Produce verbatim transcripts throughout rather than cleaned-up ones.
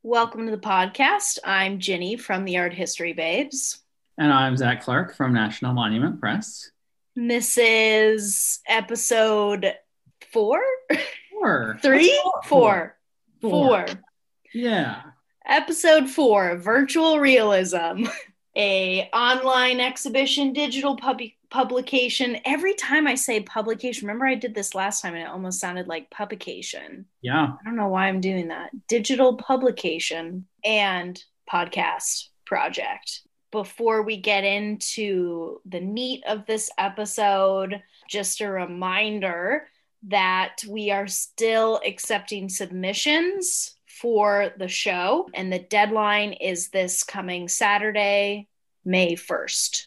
Welcome to the podcast. I'm Ginny from the Art History Babes. And I'm Zach Clark from National Monument Press. This is episode four? Four. Three? Four. Four. Four. Four. Yeah. Episode four, Virtual Realism, a online exhibition, digital pub- publication. Every time I say publication, remember I did this last time and it almost sounded like publication. Yeah. I don't know why I'm doing that. Digital publication and podcast project. Before we get into the meat of this episode, just a reminder that we are still accepting submissions for the show, and the deadline is this coming Saturday, May first.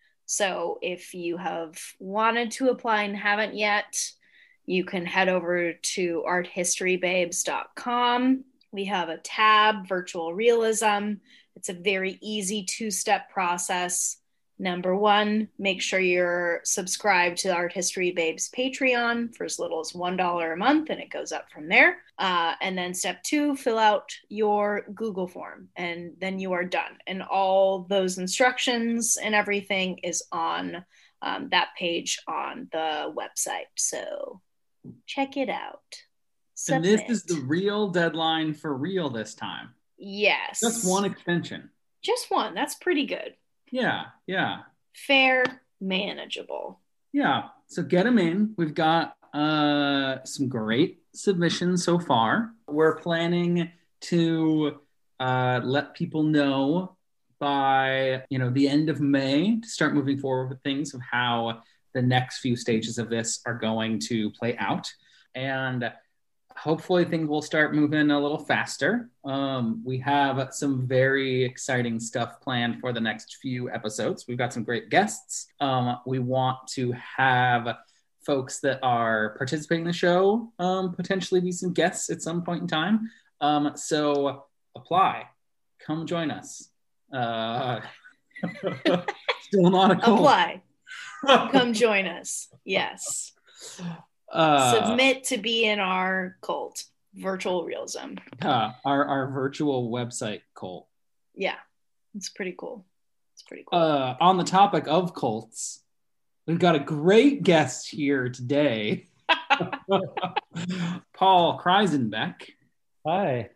So if you have wanted to apply and haven't yet, you can head over to art history babes dot com. We have a tab, Virtual Realism. It's a very easy two-step process. Number one, make sure you're subscribed to the Art History Babes Patreon for as little as one dollar a month, and it goes up from there. Uh, and then step two, fill out your Google form, and then you are done. And all those instructions and everything is on um, that page on the website. So check it out. Submit. And this is the Submit. real deadline for real this time. Yes. Just one extension. Just one. That's pretty good. Yeah, yeah. Fair, manageable. Yeah, so get them in. We've got uh, some great submissions so far. We're planning to uh, let people know by, you know, the end of May to start moving forward with things of how the next few stages of this are going to play out. And hopefully things will start moving a little faster. Um, we have some very exciting stuff planned for the next few episodes. We've got some great guests. Um, we want to have folks that are participating in the show um, potentially be some guests at some point in time. Um, so apply. Come join us. Uh, still not a call. Apply. Come join us. Yes. Uh, Submit to be in our cult, Virtual Realism. Uh, our, our virtual website cult. Yeah, it's pretty cool. It's pretty cool. Uh, on the topic of cults, we've got a great guest here today. Paul Kreisenbeck. Hi.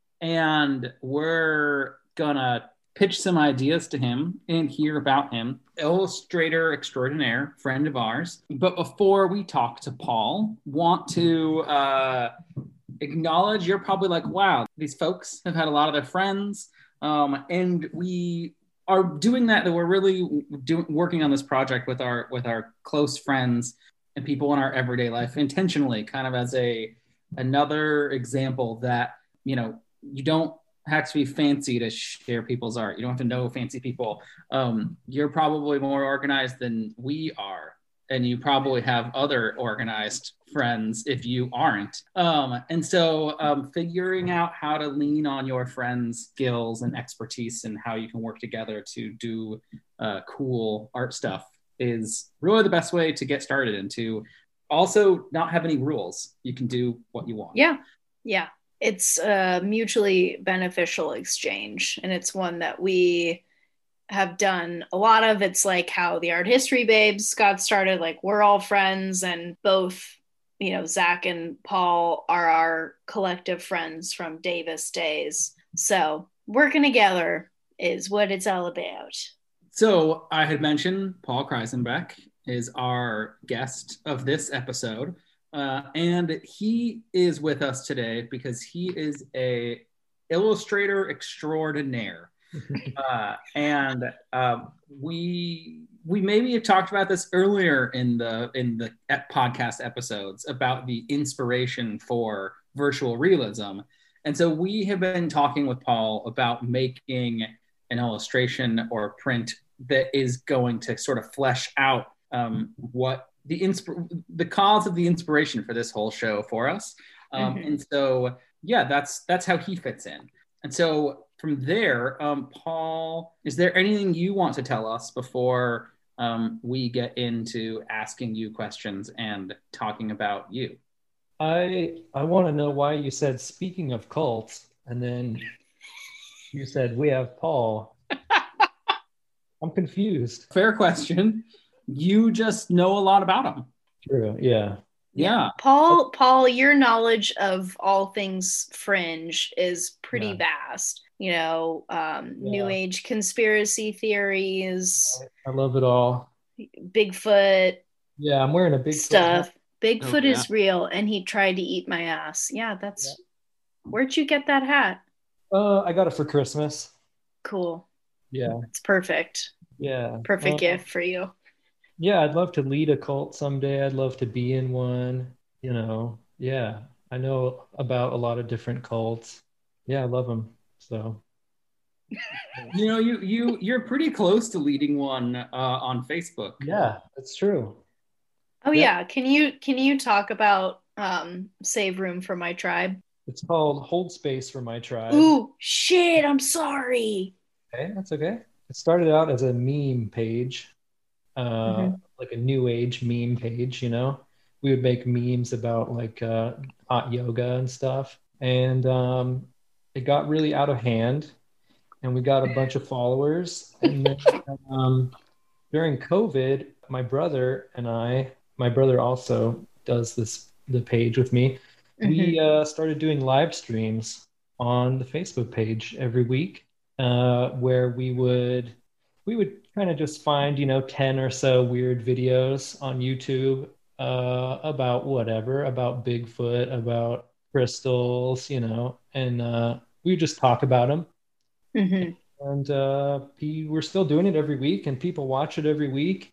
And we're gonna pitch some ideas to him and hear about him. Illustrator extraordinaire, friend of ours. But before we talk to Paul, want to uh, acknowledge you're probably like, wow, these folks have had a lot of their friends. Um, and we are doing that, that we're really doing working on this project with our with our close friends and people in our everyday life intentionally, kind of as a another example that, you know, you don't have to be fancy to share people's art. You don't have to know fancy people. Um, you're probably more organized than we are. And you probably have other organized friends if you aren't. Um, and so um, figuring out how to lean on your friends' skills and expertise and how you can work together to do uh, cool art stuff is really the best way to get started and to also not have any rules. You can do what you want. Yeah, yeah. It's a mutually beneficial exchange, and it's one that we have done a lot of. It's like how the Art History Babes got started. Like, we're all friends, and both, you know, Zach and Paul are our collective friends from Davis days. So working together is what it's all about. So I had mentioned Paul Kreisenbeck is our guest of this episode. Uh, and he is with us today because he is a illustrator extraordinaire. uh, and uh, we we maybe have talked about this earlier in the in the podcast episodes about the inspiration for virtual realism. And so we have been talking with Paul about making an illustration or print that is going to sort of flesh out um, what the insp- the cause of the inspiration for this whole show for us. Um, mm-hmm. And so, yeah, that's that's how he fits in. And so from there, um, Paul, is there anything you want to tell us before um, we get into asking you questions and talking about you? I I want to know why you said, speaking of cults, and then You said we have Paul. I'm confused. Fair question. You just know a lot about him. True. Yeah. Yeah. Paul, Paul, your knowledge of all things fringe is pretty Yeah. vast. You know, um, Yeah. New Age conspiracy theories, I love it all. Bigfoot Yeah, I'm wearing a Bigfoot stuff. hat. Bigfoot Oh, yeah. is real, and he tried to eat my ass. Yeah, that's where'd you get that hat? Uh, I got it for Christmas. Cool. Yeah. It's perfect. Yeah. Perfect Uh, gift for you. Yeah, I'd love to lead a cult someday. I'd love to be in one. You know, yeah. I know about a lot of different cults. Yeah, I love them. So, You know, you you you're pretty close to leading one uh, on Facebook. yeah, that's true. Oh Yep. yeah. Can you can you talk about um Save Room for My Tribe? It's called Hold Space for My Tribe. Ooh, shit, I'm sorry. Okay, that's okay. It started out as a meme page, uh, Mhm. like a new age meme page, you know. We would make memes about like uh, hot yoga and stuff. And um, it got really out of hand, and we got a bunch of followers. And then um, during COVID, my brother and I, my brother also does this the page with me. We Mhm. uh, started doing live streams on the Facebook page every week, uh, where we would we would kind of just find, you know, ten or so weird videos on YouTube uh, about whatever, about Bigfoot, about crystals, you know, and uh, we would just talk about them. Mhm. And uh, we, we're still doing it every week, and people watch it every week.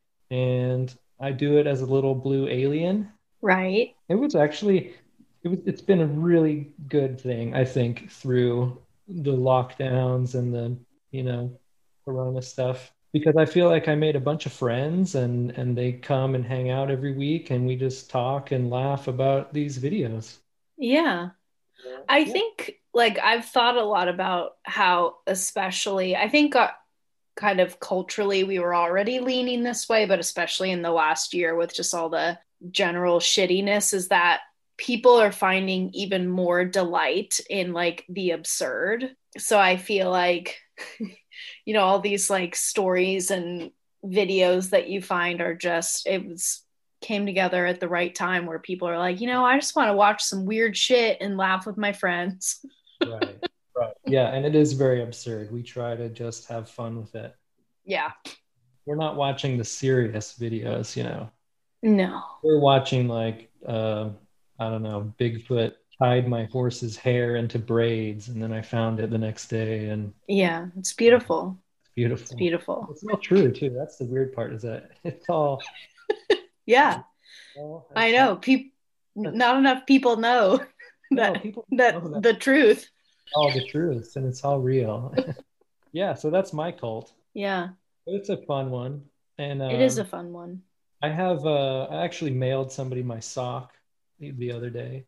And I do it as a little blue alien. Right. It was actually, it was, it's been a really good thing, I think, through the lockdowns and the, you know, Corona stuff. Because I feel like I made a bunch of friends, and and they come and hang out every week, and we just talk and laugh about these videos. Yeah. I Yeah. think like I've thought a lot about how especially I think uh, kind of culturally we were already leaning this way, but especially in the last year with just all the general shittiness is that people are finding even more delight in like the absurd. So I feel like you know all these like stories and videos that you find are just it was came together at the right time where people are like, you know, I just want to watch some weird shit and laugh with my friends. Right. Right. Yeah, and it is very absurd. We try to just have fun with it. Yeah. We're not watching the serious videos, you know. No. We're watching like uh, I don't know, Bigfoot tied my horse's hair into braids, and then I found it the next day, and Yeah, it's beautiful. it's It's beautiful. beautiful. It's all true too. That's the weird part, is that it's all, Yeah, all I that's know. all, People, that's, not enough people know no, that people that know that the truth. all the truth, and it's all real. Yeah, so that's my cult. Yeah, But it's a fun one. And it is a um, fun one. I have uh, I actually mailed somebody my sock the, the other day.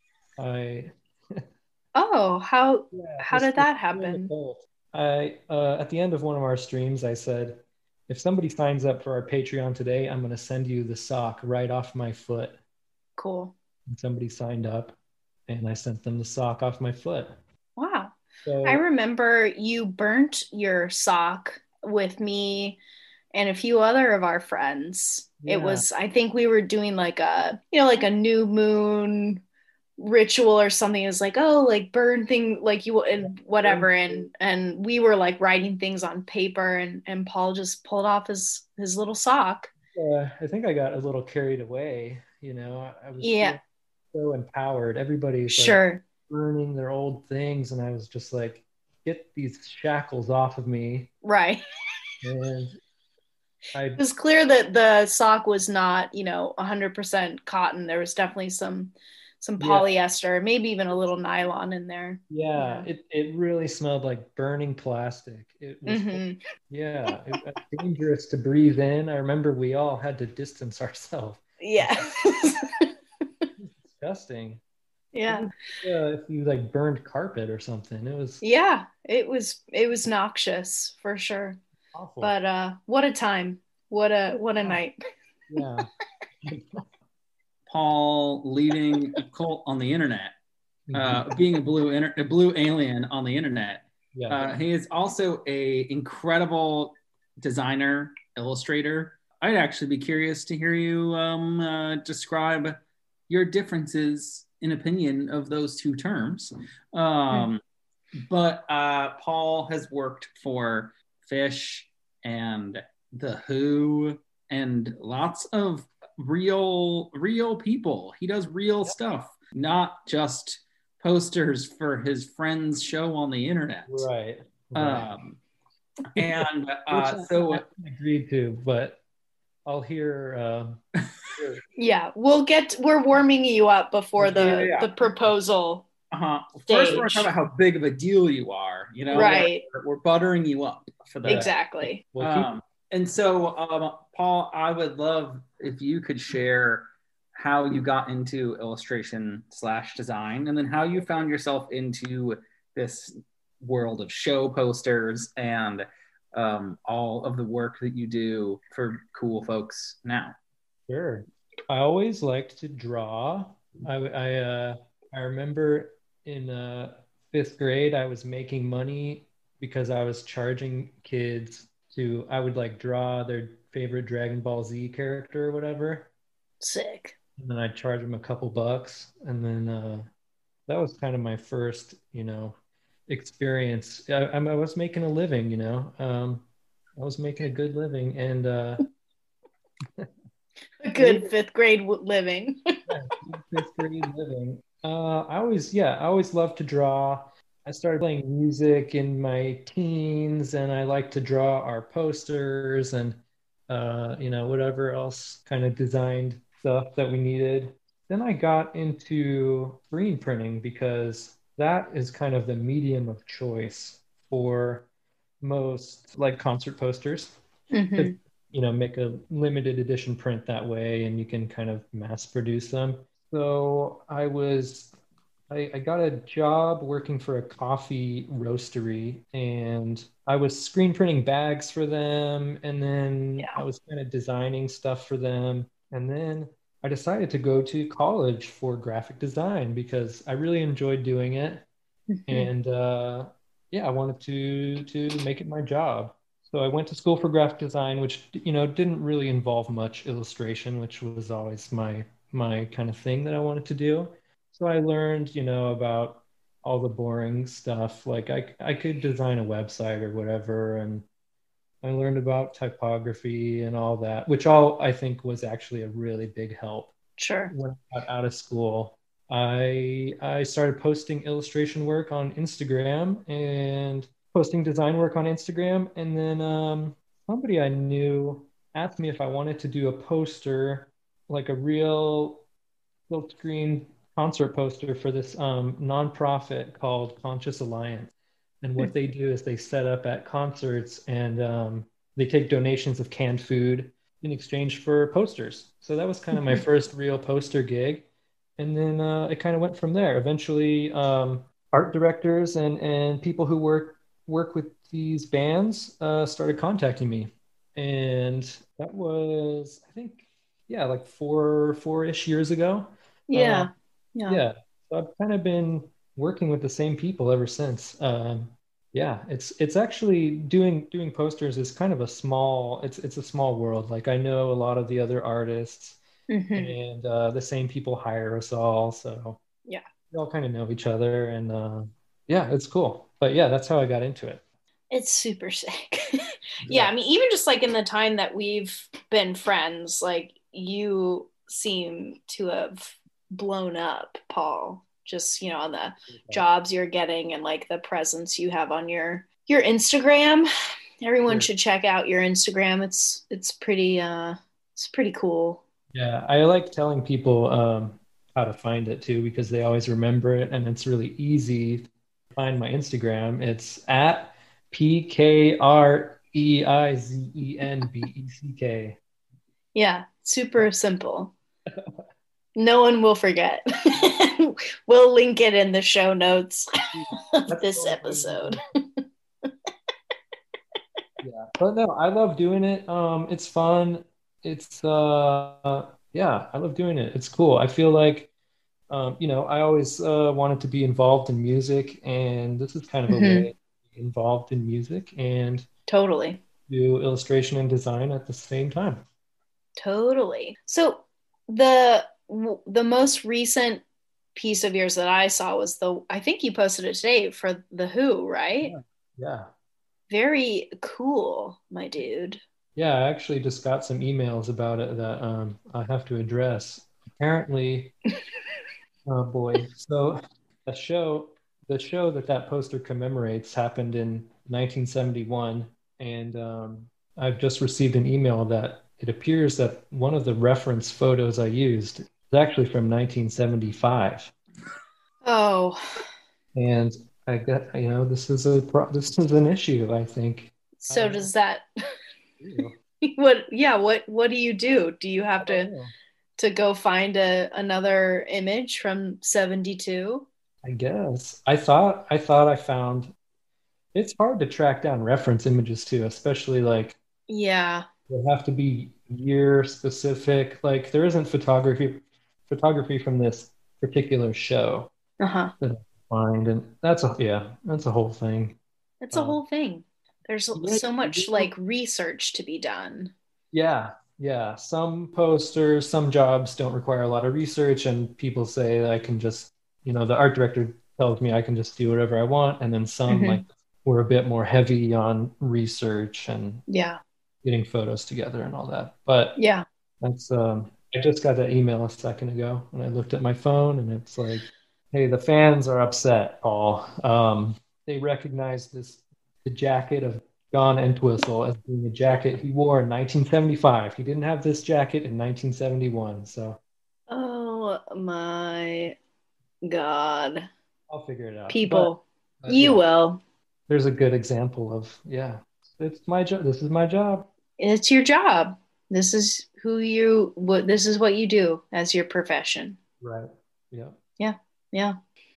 I Oh, how Yeah, how this did this that in the happen? cult. I uh, At the end of one of our streams, I said, if somebody signs up for our Patreon today, I'm going to send you the sock right off my foot. Cool. And somebody signed up, and I sent them the sock off my foot. Wow. I So remember you burnt your sock with me and a few other of our friends. It yeah, was, I think we were doing like a, you know, like a new moon ritual or something. It was like, oh, like burn thing, like you and whatever. And and we were like writing things on paper, and and Paul just pulled off his his little sock. uh, I think I got a little carried away. You know, I, I was Yeah, feeling so empowered. Everybody's like sure. burning their old things, and I was just like, get these shackles off of me. Right. And It I was clear that the sock was not, you know, one hundred percent cotton. There was definitely some some yeah, polyester, maybe even a little nylon in there. yeah, Yeah. it, it really smelled like burning plastic. It was, Mm-hmm. yeah, it was dangerous to breathe in. I remember we all had to distance ourselves. Yeah. Disgusting. It Yeah. was uh, if you like burned carpet or something. It was Yeah. It was it was noxious for sure. awful. But uh what a time. What a what a Yeah, night. yeah. Paul leading a cult on the internet, Mhm. uh, being a blue inter- a blue alien on the internet. Yeah. Uh, he is also a incredible designer, illustrator. I'd actually be curious to hear you um, uh, describe your differences in opinion of those two terms. Um, but uh, Paul has worked for Fish and The Who and lots of real, real people. He does real yep. stuff, not just posters for his friend's show on the internet. Right. right. Um, and uh, so I agreed to, but I'll hear. Uh, hear. Yeah, we'll get. We're warming you up before the yeah, yeah. the proposal. Uh-huh. First, we're talking about how big of a deal you are. You know, right? We're, we're buttering you up for that. Exactly. We'll keep- um, and so, um, Paul, I would love if you could share how you got into illustration slash design, and then how you found yourself into this world of show posters and um, all of the work that you do for cool folks now. Sure. I always liked to draw. I, I, uh, I remember in uh, fifth grade, I was making money because I was charging kids to, I would like draw their favorite Dragon Ball Z character or whatever. Sick. And then I'd charge them a couple bucks. And then uh, that was kind of my first, you know, experience. I, I was making a living, you know, um, I was making a good living, and uh, a good fifth grade living. yeah, fifth grade living. Uh, I always, yeah, I always loved to draw. I started playing music in my teens, and I like to draw our posters and, uh, you know, whatever else kind of designed stuff that we needed. Then I got into screen printing because that is kind of the medium of choice for most like concert posters. Mm-hmm. You know, make a limited edition print that way, and you can kind of mass produce them. So I was, I, I got a job working for a coffee roastery, and I was screen printing bags for them, and then yeah. I was kind of designing stuff for them, and then I decided to go to college for graphic design because I really enjoyed doing it. Mm-hmm. And uh, yeah, I wanted to to make it my job. So I went to school for graphic design, which, you know, didn't really involve much illustration, which was always my my kind of thing that I wanted to do. So I learned, you know, about all the boring stuff. Like I I could design a website or whatever, and I learned about typography and all that, which all I think was actually a really big help. Sure. When I got out of school, I I started posting illustration work on Instagram and posting design work on Instagram. And then um, somebody I knew asked me if I wanted to do a poster, like a real full screen concert poster for this um, nonprofit called Conscious Alliance. And what they do is they set up at concerts, and um, they take donations of canned food in exchange for posters. So that was kind of my first real poster gig. And then uh, it kind of went from there. Eventually, um, art directors and, and people who work work with these bands uh, started contacting me. And that was, I think, yeah, like four, four-ish years ago. Yeah. Uh, yeah. Yeah. So I've kind of been working with the same people ever since. Um, yeah, it's it's actually doing doing posters is kind of a small, it's it's a small world. Like I know a lot of the other artists, mm-hmm. and uh, the same people hire us all. So yeah, we all kind of know each other, and uh, yeah, it's cool. But yeah, that's how I got into it. It's super sick. yeah. yeah, I mean, even just like in the time that we've been friends, like you seem to have blown up, Paul. Just, you know, on the okay. jobs you're getting and like the presence you have on your your Instagram. Everyone sure. should check out your Instagram. It's it's pretty uh it's pretty cool. Yeah, I like telling people um how to find it too, because they always remember it, and it's really easy to find my Instagram. It's at P K R E I Z E N B E C K. Yeah, super simple. No one will forget. We'll link it in the show notes of this episode. Yeah, but no, I love doing it. Um, it's fun. It's uh, yeah, I love doing it. It's cool. I feel like, um, you know, I always uh, wanted to be involved in music, and this is kind of a mm-hmm. way to involved in music and Totally. do illustration and design at the same time. Totally. So the the most recent piece of yours that I saw was the, I think you posted it today for The Who, right? Yeah. Yeah. Very cool, my dude. Yeah, I actually just got some emails about it that um, I have to address. Apparently, oh boy. So the show, the show that that poster commemorates happened in nineteen seventy-one, and um, I've just received an email that it appears that one of the reference photos I used is actually from nineteen seventy-five. Oh. And I get, you know, this is a pro- this is an issue, I think. So I does that know. what yeah, what what do you do? Do you have I to don't know. to go find a another image from seventy-two? I guess. I thought I thought I found it's hard to track down reference images too, especially like Yeah. they have to be year specific. Like there isn't photography photography from this particular show Uh-huh. that I find, and that's a yeah, that's a whole thing. It's a Uh, whole thing. There's yeah, so much yeah. like research to be done. Yeah, yeah. Some posters, some jobs don't require a lot of research, and people say I can just, you know, the art director tells me I can just do whatever I want, and then some Mhm. like were a bit more heavy on research and Yeah. getting photos together and all that. But Yeah. that's um, I just got that email a second ago, and I looked at my phone, and it's like, hey, the fans are upset, Paul. Um, they recognize this the jacket of John Entwistle as being a jacket he wore in nineteen seventy-five. He didn't have this jacket in nineteen seventy-one, so Oh my God. I'll figure it out. People, But, but you yeah, will. there's a good example of yeah, it's my job. This is my job. It's your job. This is who you what this is what you do as your profession. Right. Yeah. Yeah. Yeah.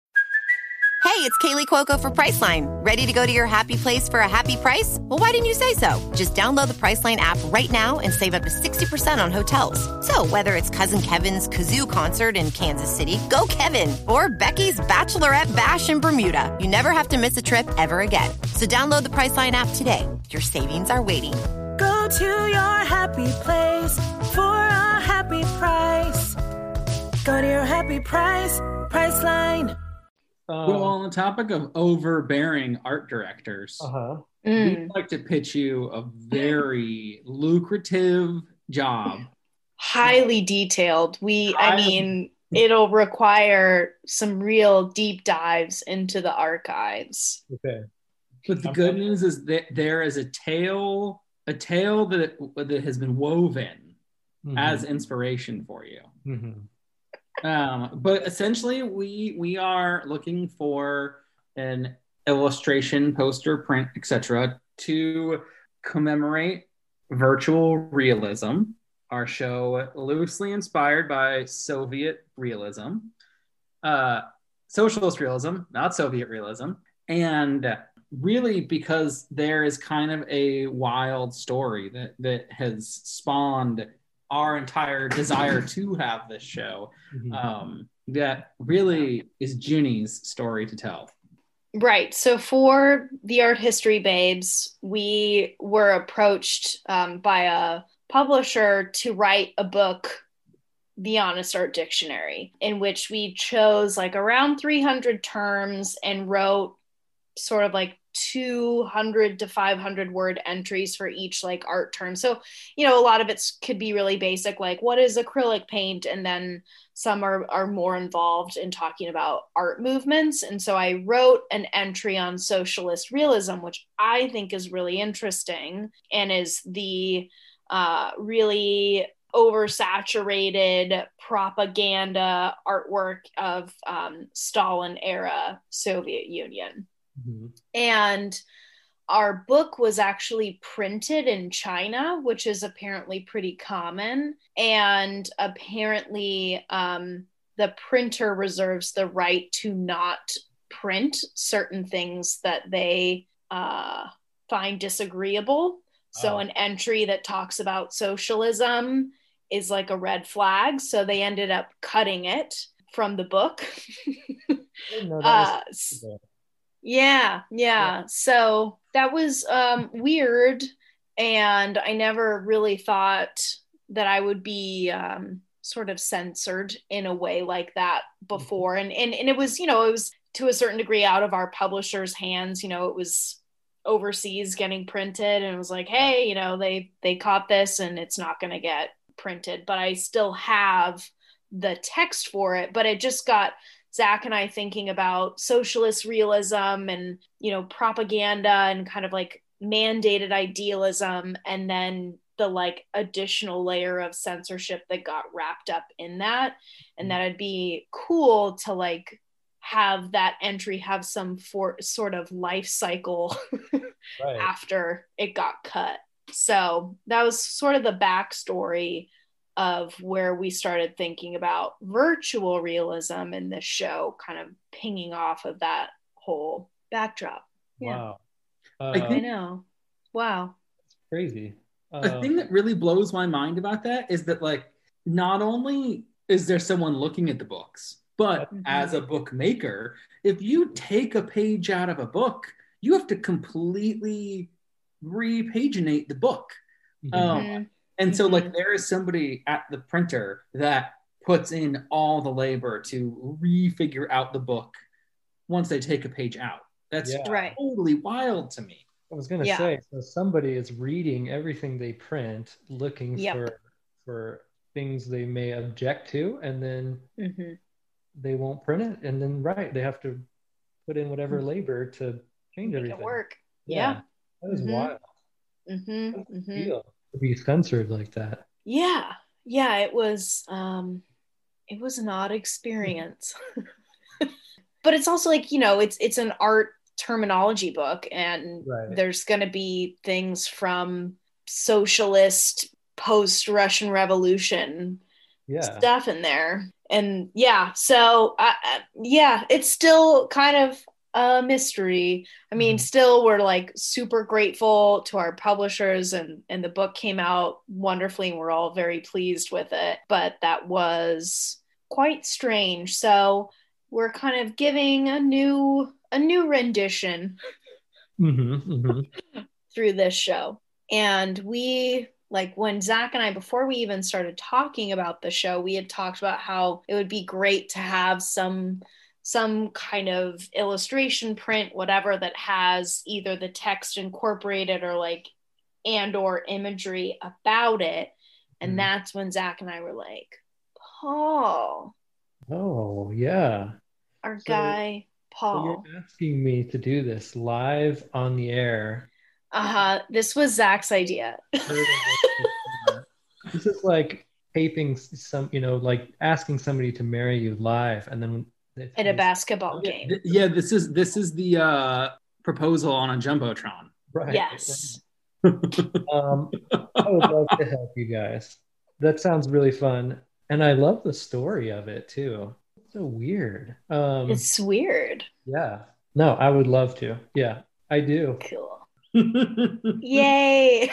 Hey, it's Kaylee Cuoco for Priceline. Ready to go to your happy place for a happy price? Well, why didn't you say so? Just download the Priceline app right now and save up to sixty percent on hotels. So whether it's Cousin Kevin's Kazoo Concert in Kansas City, go Kevin, or Becky's Bachelorette Bash in Bermuda, you never have to miss a trip ever again. So download the Priceline app today. Your savings are waiting. Go to your happy place for a happy price. Go to your happy price, Priceline. Well, on the topic of overbearing art directors, Uh-huh. Mm. we'd like to pitch you a very lucrative job. Highly detailed. We, I Highly- mean, it'll require some real deep dives into the archives. Okay. But the I'm- good news is that there is a tale, a tale that that has been woven Mhm. as inspiration for you. Mhm. Um, but essentially, we we are looking for an illustration, poster, print, et cetera, to commemorate virtual realism. Our show, loosely inspired by Soviet realism, uh, socialist realism, not Soviet realism, and really because there is kind of a wild story that that has spawned our entire desire to have this show. Mhm. Um, that really is Ginny's story to tell. Right. So for the Art History Babes, we were approached um, by a publisher to write a book, The Honest Art Dictionary, in which we chose like around three hundred terms and wrote sort of like two hundred to five hundred word entries for each like art term. So, you know, a lot of it could be really basic, like what is acrylic paint? And then some are, are more involved in talking about art movements. And so I wrote an entry on socialist realism, which I think is really interesting and is the uh, really oversaturated propaganda artwork of um, Stalin era Soviet Union. Mhm. And our book was actually printed in China, which is apparently pretty common. And apparently, um, the printer reserves the right to not print certain things that they uh, find disagreeable. So, Oh. an entry that talks about socialism is like a red flag. So, they ended up cutting it from the book. I didn't know that uh, was- Yeah, yeah. So that was um, weird. And I never really thought that I would be um, sort of censored in a way like that before. And, and, and it was, you know, it was to a certain degree out of our publisher's hands. You know, it was overseas getting printed, and it was like, hey, you know, they, they caught this and it's not going to get printed. But I still have the text for it. But it just got Zach and I thinking about socialist realism and, you know, propaganda and kind of like mandated idealism, and then the like additional layer of censorship that got wrapped up in that. And that it'd be cool to like have that entry have some for sort of life cycle Right. after it got cut. So that was sort of the backstory of where we started thinking about virtual realism in this show, kind of pinging off of that whole backdrop. Yeah. Wow. Uh, I I think know. Wow. crazy. the Uh, thing that really blows my mind about that is that, like, not only is there someone looking at the books, but Mhm. as a bookmaker, if you take a page out of a book, you have to completely repaginate the book. mhm. Um, Mhm. and so, Mhm. like, there is somebody at the printer that puts in all the labor to refigure out the book once they take a page out. That's Yeah. Right. totally wild to me. I was gonna Yeah. say, so somebody is reading everything they print, looking Yep. for for things they may object to, and then Mhm. they won't print it, and then right, they have to put in whatever labor to change Make everything. it work. Yeah, Yeah. that is Mhm. wild. Mhm. How does it Mhm. feel to be censored like that? Yeah. Yeah. It was. Um, it was an odd experience, but it's also like, you know, it's it's an art terminology book, and Right. there's going to be things from socialist post Russian Revolution Yeah. stuff in there. And yeah, so I, I, yeah, it's still kind of a mystery. I mean, Mhm. still we're like super grateful to our publishers, and and the book came out wonderfully and we're all very pleased with it, but that was quite strange. So we're kind of giving a new a new rendition Mhm, mhm. through this show. And we, like, when Zach and I, before we even started talking about the show, we had talked about how it would be great to have some some kind of illustration print, whatever, that has either the text incorporated or like and or imagery about it. And Mhm. that's when Zach and I were like, Paul, Oh, yeah. our So- guy So Paul. you're asking me to do this live on the air. Uh-huh. This was Zach's idea. Heard of it before. This is like taping some, you know, like asking somebody to marry you live, and then they- At a basketball Yeah, game. th- yeah, this is this is the uh, proposal on a jumbotron. Right. Yes. Um, I would love to help you guys. That sounds really fun, and I love the story of it too. It's so weird. Um, It's weird. yeah. No, I would love to. Yeah, I do. Cool. Yay.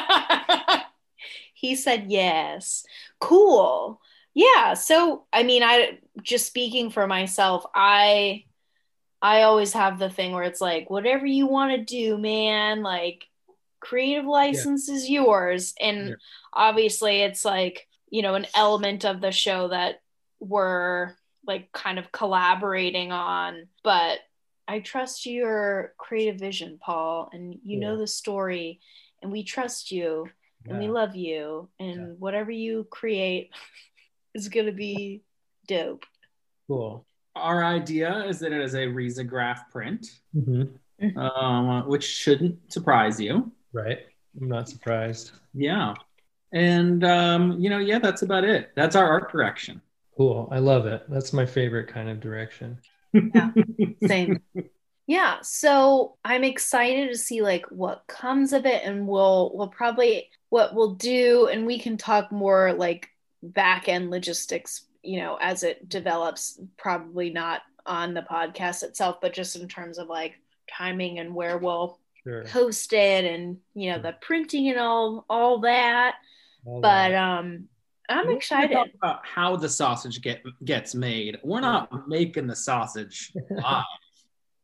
He said yes. Cool. Yeah. So, I mean, I just speaking for myself, I I always have the thing where it's like, whatever you want to do, man, like creative license is yours. And Yeah. obviously it's like, you know, an element of the show that we're like kind of collaborating on, but I trust your creative vision, Paul, and you know Yeah. the story, and we trust you, and we Yeah. love you, and Yeah. whatever you create is gonna be dope. Cool. Our idea is that it is a risograph print, hmm um, which shouldn't surprise you. Right. I'm not surprised. Yeah. And, um, you know, yeah, that's about it. That's our art direction. Cool. I love it. That's my favorite kind of direction. Same. Yeah, so I'm excited to see like what comes of it, and we'll we'll probably what we'll do, and we can talk more like back end logistics, you know, as it develops, probably not on the podcast itself, but just in terms of like timing and where we'll Sure. host it, and you know, the printing and all all that. All But that. um I'm We're gonna excited. talk about how the sausage get gets made. We're not making the sausage live.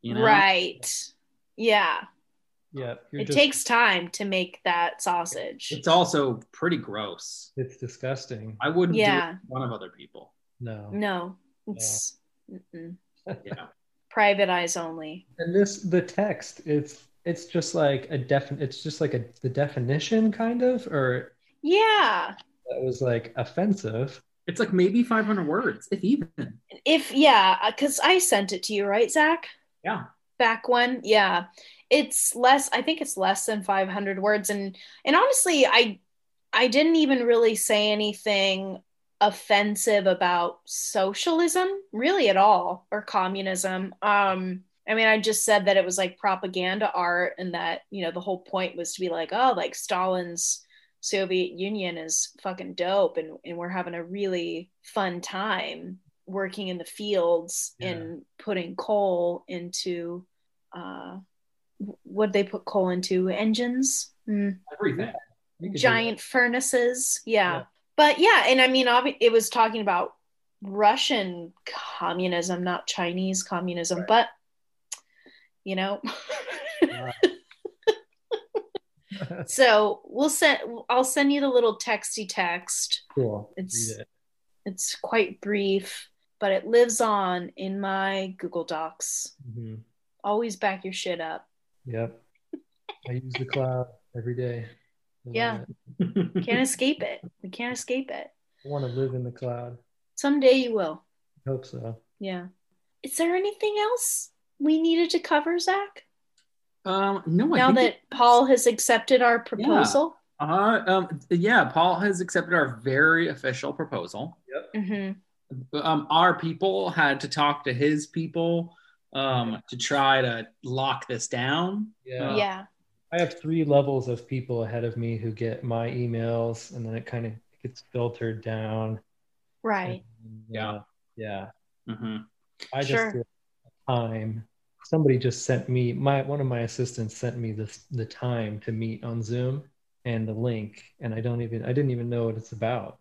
You know? Right. Yeah. Yeah. You're It just, takes time to make that sausage. It's also pretty gross. It's disgusting. I wouldn't do it Yeah. in front of other people. No. No, it's mm-mm. Yeah. private eyes only. And this, the text, it's it's just like a defin. It's just like a the definition, kind of, or Yeah. that was like offensive. It's like maybe five hundred words, if even. If, yeah, because I sent it to you, right, Zach? Yeah. Back when, yeah. It's less, I think it's less than five hundred words. And and honestly, I I didn't even really say anything offensive about socialism, really at all, or communism. Um, I mean, I just said that it was like propaganda art, and that, you know, the whole point was to be like, oh, like Stalin's Soviet Union is fucking dope, and, and we're having a really fun time working in the fields Yeah. and putting coal into uh what they put coal into? Engines? Mm. Everything. You could do Giant furnaces. Yeah. Yeah. But yeah, and I mean, obvi- it was talking about Russian communism, not Chinese communism, Right. but you know. that. So we'll send. I'll send you the little texty text. Cool. It's- Read it. It's quite brief, but it lives on in my Google Docs. Mhm. Always back your shit up. Yep. I use the cloud every day. I love Yeah. it. Can't escape it. We can't escape it. I want to live in the cloud. Someday you will. I hope so. Yeah. Is there anything else we needed to cover, Zach? Um, no, I Now think that Paul has accepted our proposal? Uh, um, yeah, Paul has accepted our very official proposal. Mm-hmm. Um, our people had to talk to his people um, to try to lock this down. Yeah. Uh, Yeah. I have three levels of people ahead of me who get my emails, and then it kind of gets filtered down. Right. And, Yeah. uh, yeah. hmm I just Sure. did time. Somebody just sent me my one of my assistants sent me the the time to meet on Zoom and the link, and I don't even I didn't even know what it's about.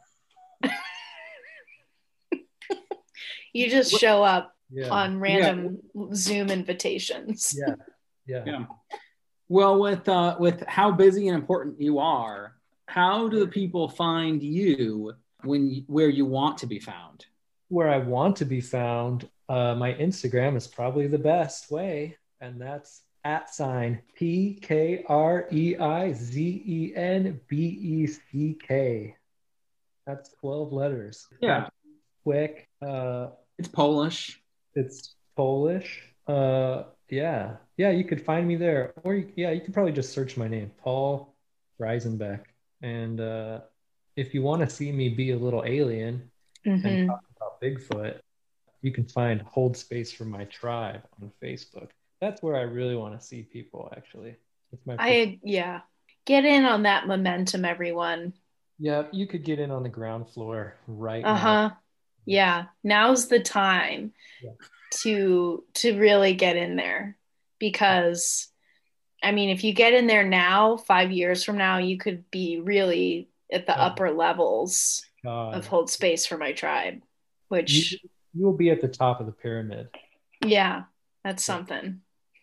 You just show up Yeah. on random Zoom invitations. yeah. Yeah. Yeah. Well, with uh, with how busy and important you are, how do the people find you when you, where you want to be found? Where I want to be found, uh, my Instagram is probably the best way, and that's at sign P K R E I Z E N B E C K. That's twelve letters. Yeah. Quick. Uh, It's Polish. it's Polish. Uh, yeah. Yeah, you could find me there. Or, you, yeah, you could probably just search my name, Paul Reisenbeck. And uh, if you want to see me be a little alien and Mm-hmm. talk about Bigfoot, you can find Hold Space for My Tribe on Facebook. That's where I really want to see people, actually. That's my I, yeah. Get in on that momentum, everyone. Yeah, you could get in on the ground floor right Uh now. huh. Yeah. Now's the time Yeah. to to really get in there, because, I mean, if you get in there now, five years from now, you could be really at the Yeah. upper levels God. of Hold Space for My Tribe, which, You, you will be at the top of the pyramid. yeah, that's Yeah. something.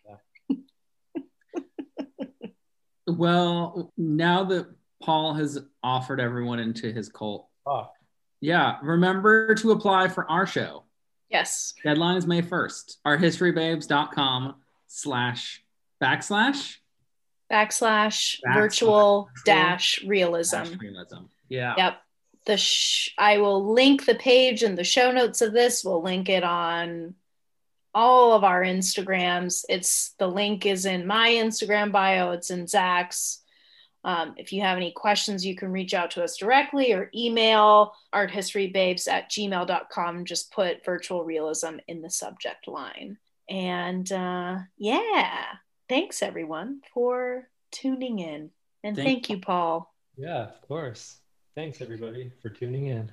Well, now that Paul has offered everyone into his cult, Fuck. yeah, remember to apply for our show. Yes. Deadline is May first. Ourhistorybabes.com slash backslash Backslash Backslash virtual virtual dash realism. dash realism. Yeah. Yep. The sh- I will link the page in the show notes of this. We'll link it on all of our Instagrams. It's the link is in my Instagram bio. It's in Zach's. Um, if you have any questions, you can reach out to us directly or email arthistorybabes at gmail dot com. Just put virtual realism in the subject line. And uh, yeah, thanks everyone for tuning in. And Thank- thank you, Paul. Yeah, of course. Thanks, everybody, for tuning in.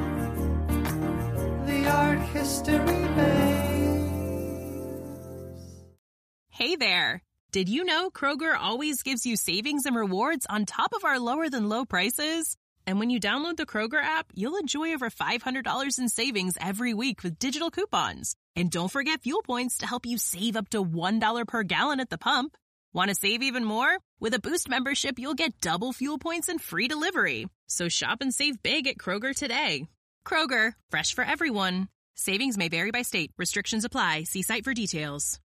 The art history base. Hey there! Did you know Kroger always gives you savings and rewards on top of our lower than low prices? And when you download the Kroger app, you'll enjoy over five hundred dollars in savings every week with digital coupons. And don't forget fuel points to help you save up to one dollar per gallon at the pump. Want to save even more? With a Boost membership, you'll get double fuel points and free delivery. So shop and save big at Kroger today. Kroger, fresh for everyone. Savings may vary by state. Restrictions apply. See site for details.